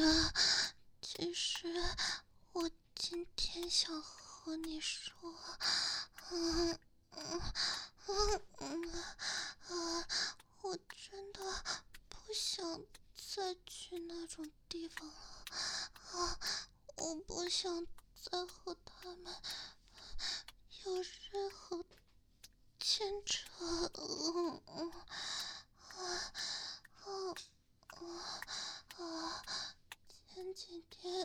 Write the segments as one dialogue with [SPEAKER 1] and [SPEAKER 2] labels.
[SPEAKER 1] 啊，其实我今天想和你说，我真的不想再去那种地方了我不想再和他们有任何牵扯。前几天，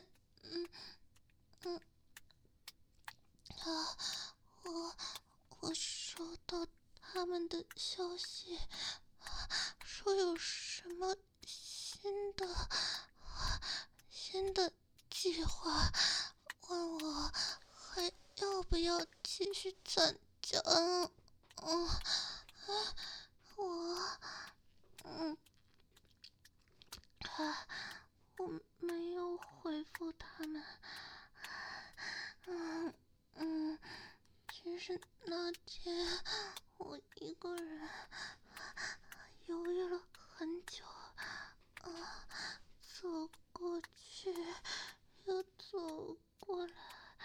[SPEAKER 1] 我收到他们的消息，说有什么新的计划，问我还要不要继续攒奖。我没有回复他们。其实那天我一个人犹豫了很久，走过去又走过来，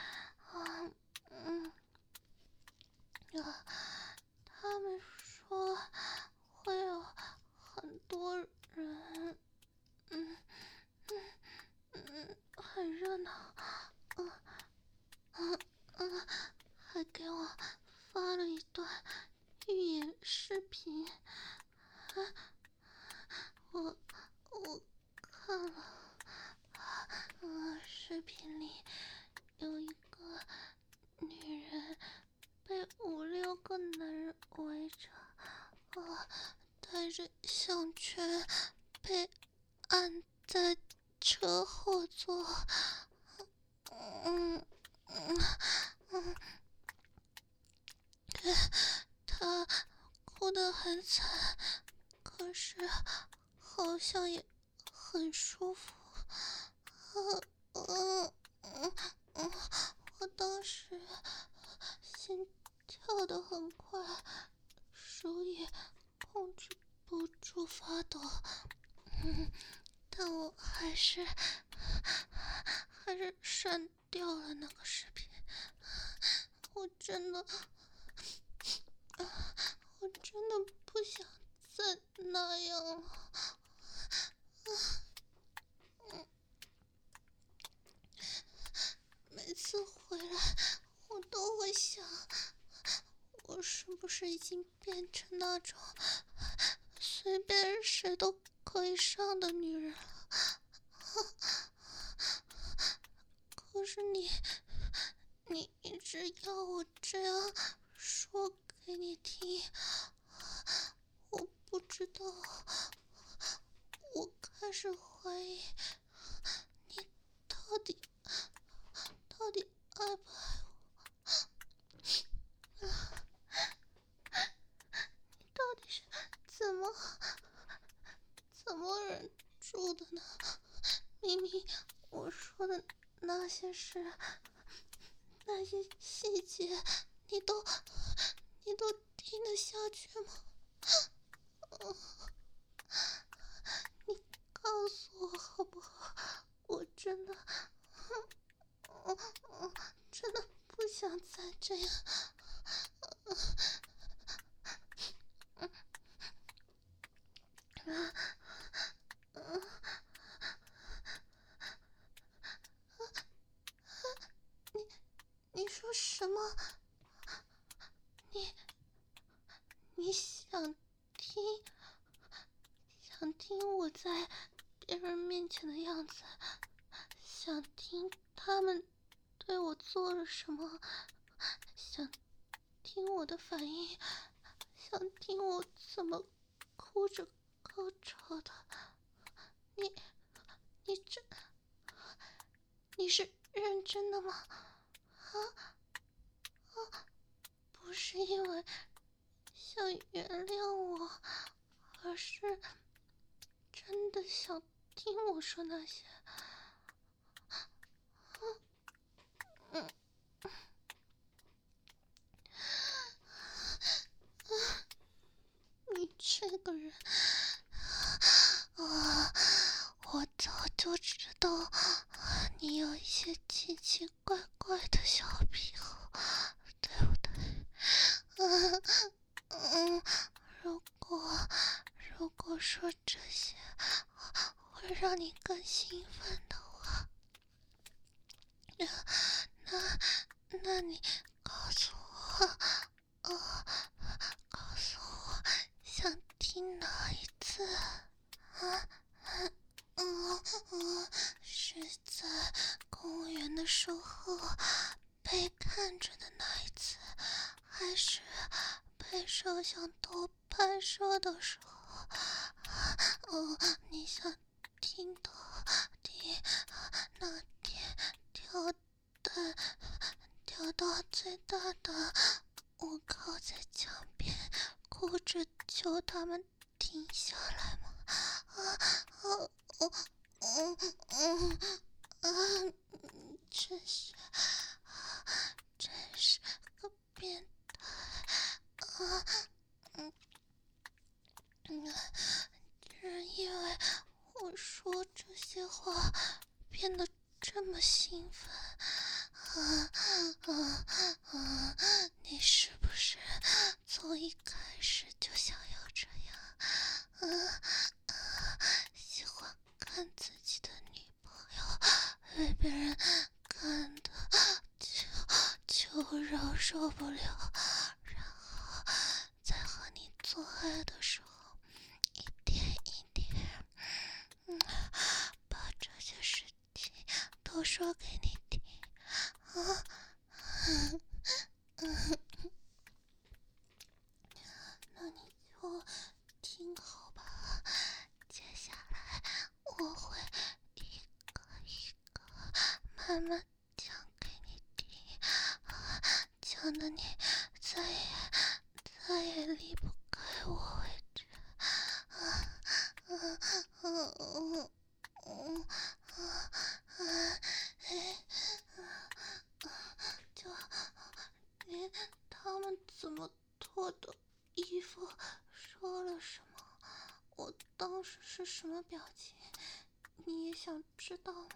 [SPEAKER 1] 他们说会有很多人，很热闹，还给我发了一段预演视频，我看了，视频里有一个女人被5、6个男人围着，带着项圈被按在车后座，他哭得很惨，可是好像也很舒服。我当时心跳得很快，手也控制不住发抖，但我还是删掉了那个视频。我真的不想再那样了。每次回来我都会想，我是不是已经变成那种随便谁都可以上的女人了？可是你一直要我这样说给你听，我不知道，我开始怀疑你到底爱不爱我？你到底是怎么忍住的呢？明明我说的那些事，那些细节，你都听得下去吗？你告诉我好不好？我真的不想再这样。你说什么？你想听我在别人面前的样子，想听他们对我做了什么，想听我的反应，想听我怎么哭着高潮的。你是认真的吗？不是因为想原谅我，而是真的想听我说那些。你这个人，我偷就知道你有一些奇奇怪怪的小癖好，对不对？如果说这些会让你更兴奋的话，那你告诉我，告诉我想听哪一次啊？是在公园的时候被看着的那一次，还是被摄像头拍摄的时候？你想听到底哪天跳到最大的？我靠在墙边哭着求他们停下来吗？真是个变态人因为我说这些话变得这么兴奋你是不是从一开始就想要这样喜欢看自己的女朋友被别人看得求饶受不了，然后在和你做爱的时候一点一点把这些事情都说给你听那你就听好吧，接下来我会一个一个慢慢讲给你听，讲的你再也离不开我为止。就连他们怎么脱的衣服，说了什么，我当时是什么表情，你也想知道吗？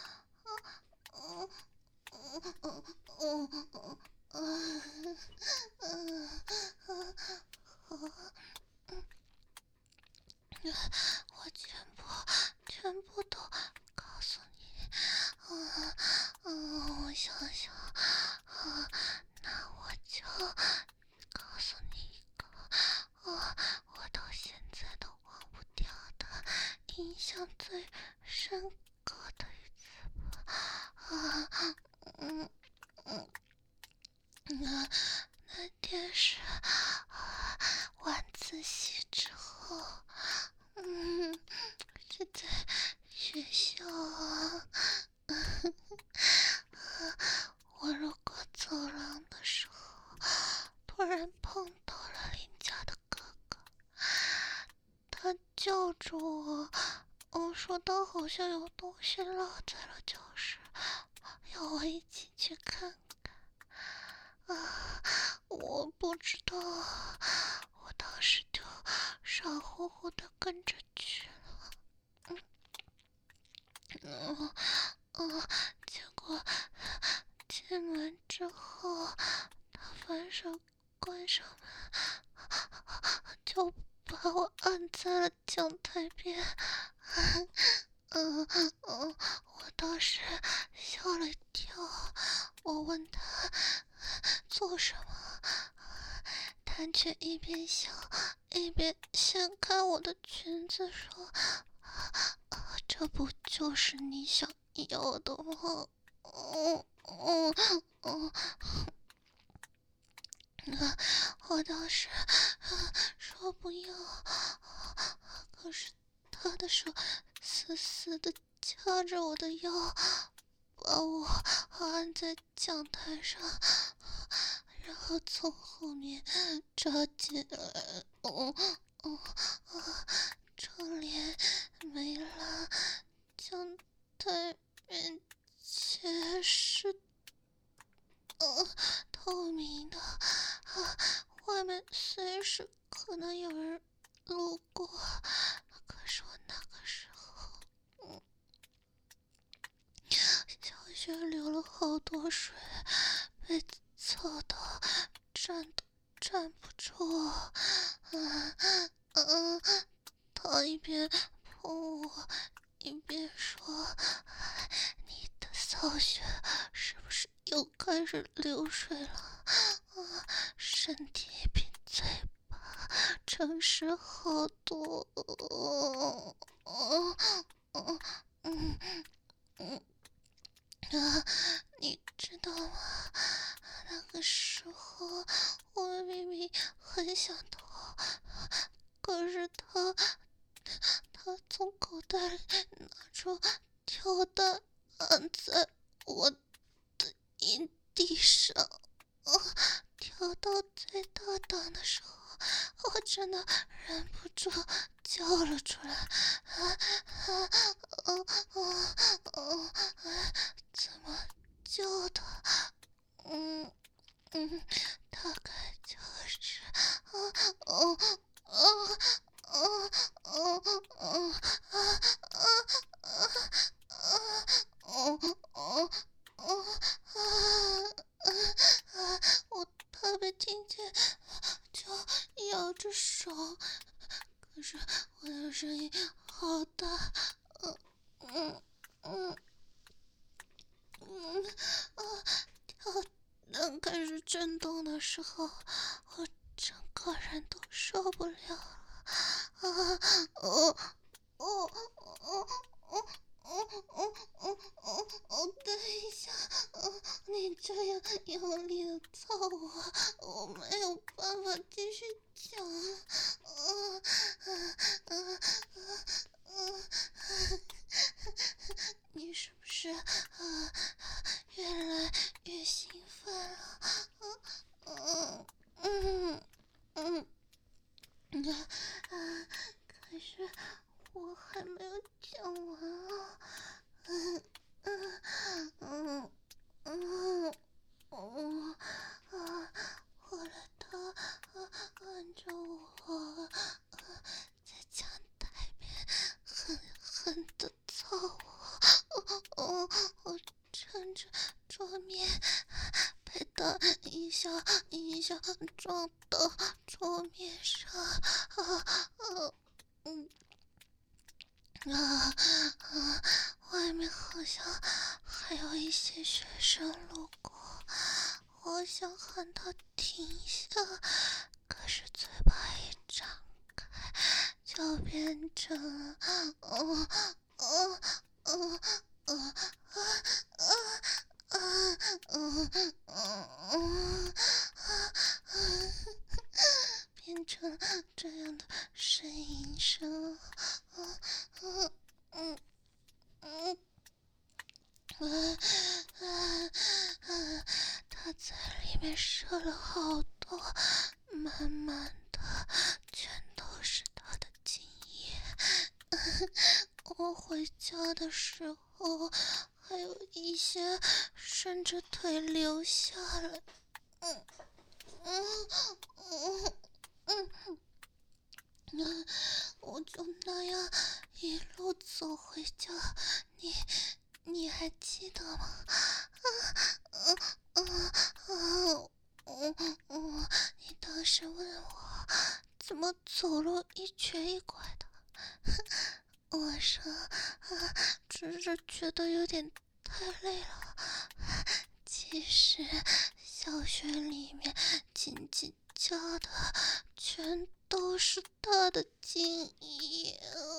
[SPEAKER 1] 我全部都告诉你。我想想那我就告诉你一个我到现在都忘不掉的印象最深刻的一次吧。那天是晚自习之后，是在学校我路过走廊的时候，突然碰到了邻家的哥哥，他叫住我，说他好像有东西落在了教室，要我一起去看看。我不知道，我当时就傻乎乎的跟着去了。结果进门之后，他反手关上门，就把我按在了讲台边。我当时吓了一跳，我问他做什么，他却一边笑一边掀开我的裙子说：“这不就是你想要的吗？”我当时说不要，可是他的手死死的掐着我的腰，把我按在讲台上，然后从后面抓紧了窗帘没了，讲台面前是透明的，外面随时可能有人路过，可是我那个时候却流了好多水，被操到站都站不住。他一边碰我，一边说：“你的骚穴是不是又开始流水了？身体比嘴巴诚实好多。”你知道吗？那个时候我明明很想逃，可是他从口袋里拿出跳弹，按在我的阴蒂上。跳到最大档的时候，我真的忍不住叫了出来。怎么叫的？大概就是我怕被听见，就摇着手，可是我的声音好大，跳弹开始震动的时候，我整个人都受不了了。等一下，你这样用力的操我没有办法继续讲。你是不是越来越兴奋了？可是我还没有讲完啊。后来他按着我在讲台边狠狠地操我，我撑着桌面被他一下撞到桌面上。外面好像还有一些学生路过，我想喊他停下，可是嘴巴一张开就变成变成这样的呻吟声。他在里面射了好多，满满的全都是他的精液。我回家的时候还有一些顺着腿流下来。我就那样一路走回家，你还记得吗？你当时问我怎么走路一瘸一拐的，我说只是觉得有点太累了。其实小学里面叽叽叫的全都是他的精液。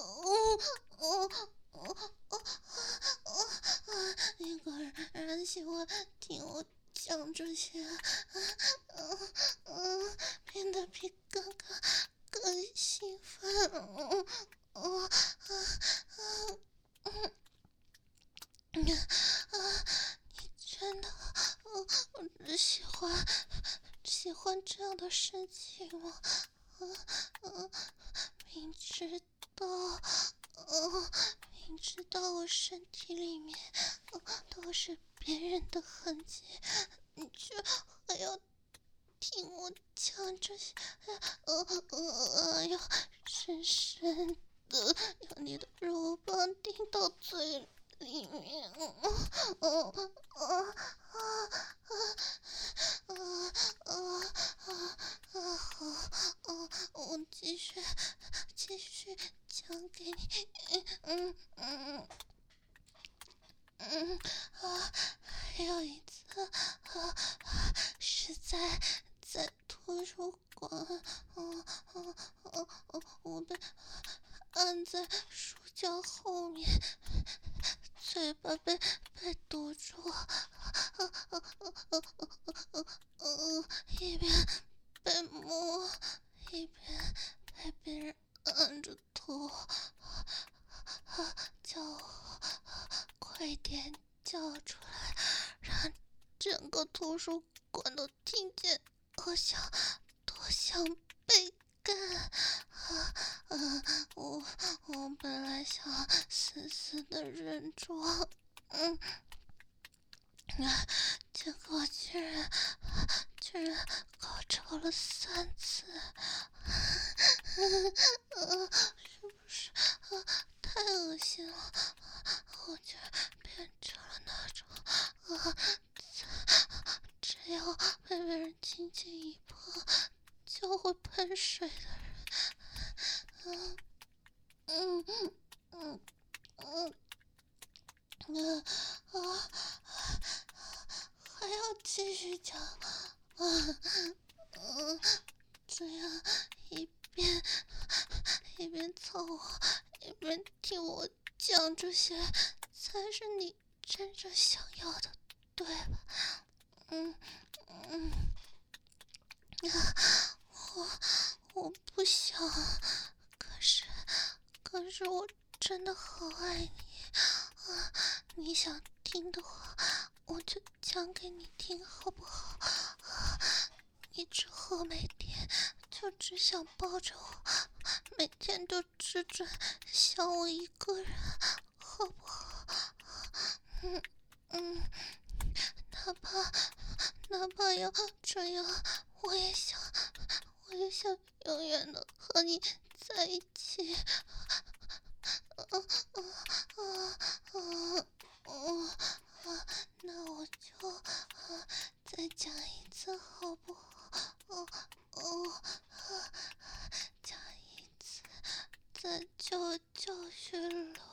[SPEAKER 1] 一个人喜欢听我讲这些，变得比刚刚更兴奋。你真的喜欢这样的事情吗？明知道我身体里面都是别人的痕迹，你却还要听我讲这些，要深深的用你的肉棒顶到嘴里面。好，我继续讲给你。还有一次是在图书馆，我被按在书架后面，嘴巴被堵住，一边被摸，一边被别人按着头，叫我快点叫出来，让整个图书馆都听见，多想被干。我本来想死的忍住，结果居然高潮了3次，是不是太恶心了？我居然变成了那种只要被别人轻轻一碰就会喷水的人。还要继续讲，这样一边凑我，一边听我讲这些，才是你真正想要的，对吧？我不想，可是我真的很爱你。你想听的话，我就讲给你听，好不好？你之后每天就只想抱着我，每天都只准想我一个人，好不好？哪怕要这样，我也想永远的和你在一起。那我就再讲一次好不好？讲一次，再教训了。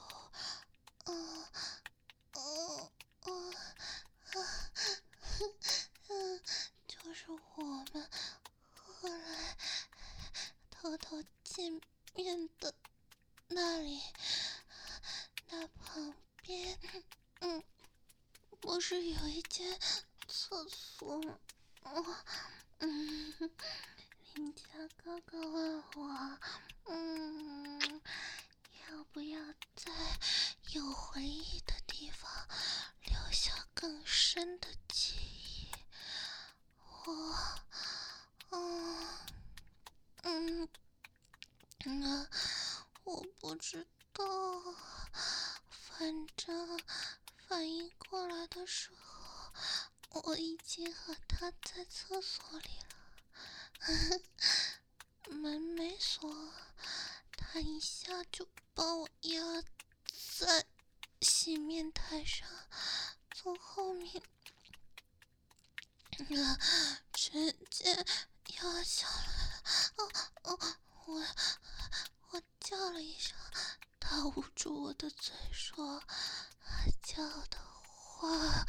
[SPEAKER 1] 就是我们后来偷见面的那里，那旁边，不是有一间厕所吗？林家哥哥问我，要不要在有回忆的地方留下更深的记忆？我不知道，反正反应过来的时候，我已经和他在厕所里了。门没锁，他一下就把我压在洗面台上，从后面直接压下来了。我叫了一声，他捂住我的嘴说：“叫的话，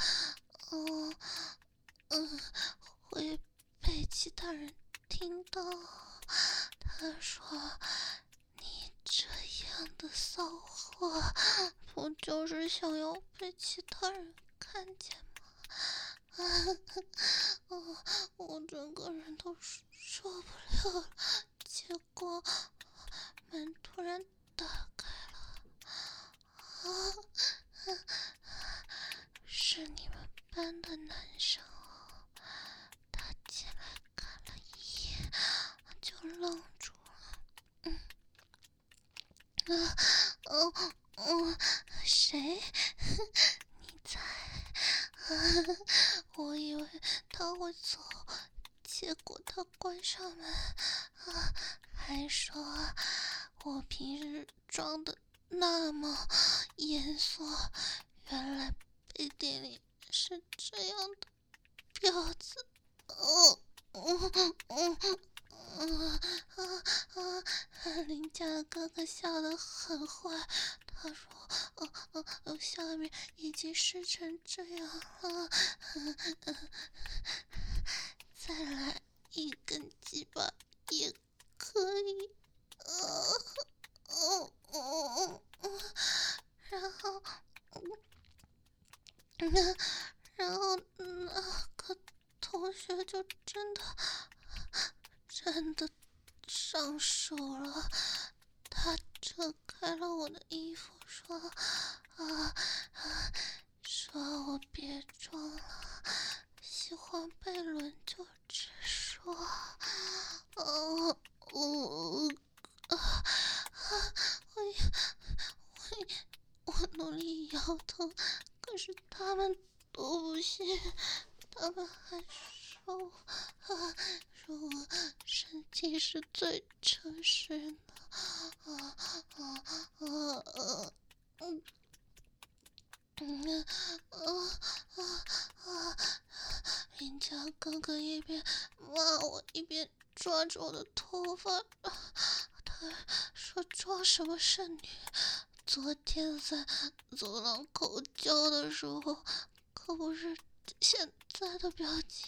[SPEAKER 1] 会被其他人听到。”他说：“你这样的骚货，不就是想要被其他人看见吗？”我整个人都受不了了。结果门突然打开了，是你们班的男生哦。他进来看了一眼，就愣住了。谁？你猜？我以为他会走，结果他关上门，还说我平时装的那么严肃， 原来背地里是这样的婊子。哦，林家哥哥笑得很坏，他说：“下面已经湿成这样了，再来一根鸡巴也可以。”然后，然后那个同学就真的上手了。他扯开了我的衣服，说我别装了，喜欢被轮就直说。我努力摇头，可是他们都不信，他们还说我身体是最诚实的。林家哥哥一边骂我，一边抓着我的头发。他说：“装什么圣女？昨天在走廊口交的时候，可不是现在的表情。”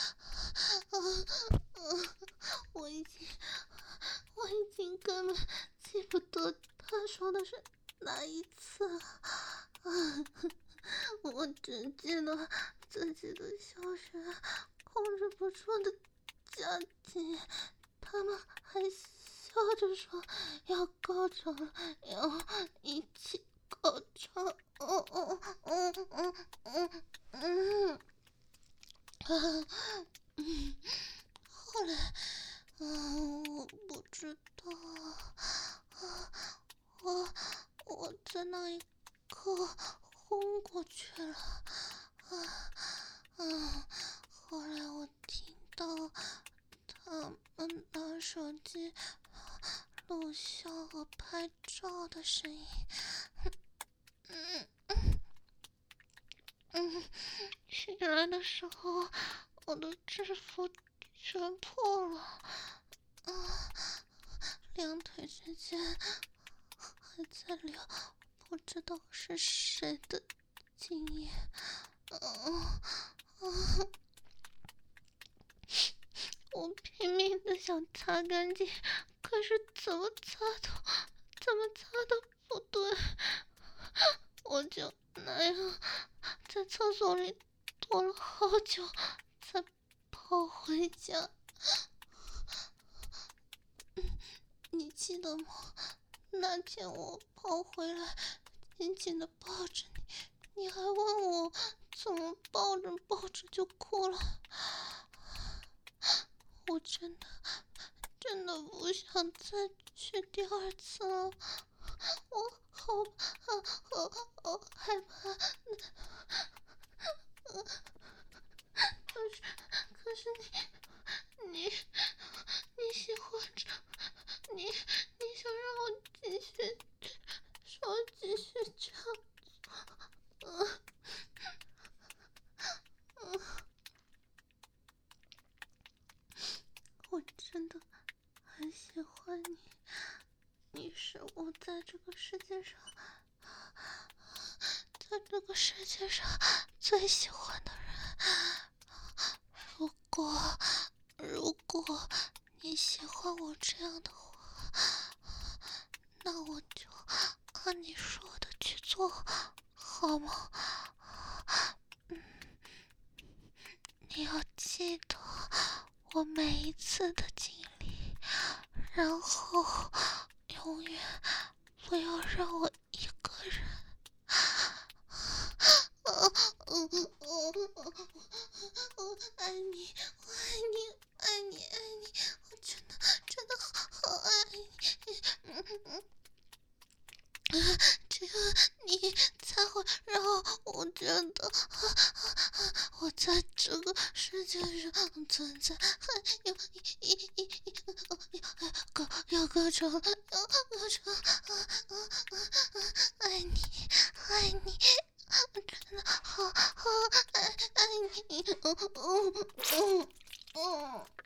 [SPEAKER 1] 我已经根本记不得他说的是哪一次了。我只记得自己的小穴控制不住的夹紧，他们还笑着说要高潮了，要一起高潮。后来，我不知道，我在那一刻昏过去了。后来我听到他们拿手机录像和拍照的声音。醒来的时候，我的制服全破了，两腿之间还在流不知道是谁的精液。我拼命的想擦干净，可是怎么擦都不对。我就那样在厕所里躲了好久，才跑回家。你记得吗？那天我跑回来，紧紧的抱着你，你还问我怎么抱着就哭了。我真的不想再去第二次了，我好害怕。可是你喜欢着你想让我继续这样。我真的很喜欢你，你是我在这个世界上最喜欢的人。如果你喜欢我这样的话，那我就按你说的去做，好吗？你要记得我每一次的经历，然后永远不要让我一个人。我爱你，我真的好爱你。只有你才会让我觉得我在这个世界上存在，还有各种爱你， 嗯嗯嗯嗯嗯。